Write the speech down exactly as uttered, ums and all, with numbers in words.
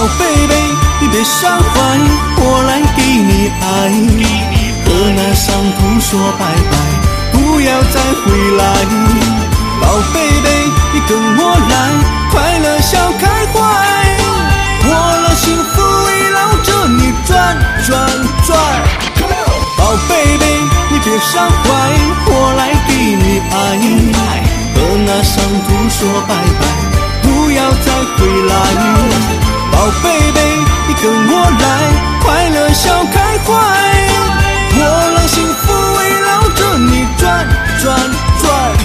贝贝，你别伤怀，我来给你爱，和那伤痛说拜拜，不要再回来。宝贝贝，你跟我来，快乐笑开怀，我的幸福围绕着你转转转。宝贝贝，你别伤怀，我来给你爱，和那伤痛说拜拜，不要再回来。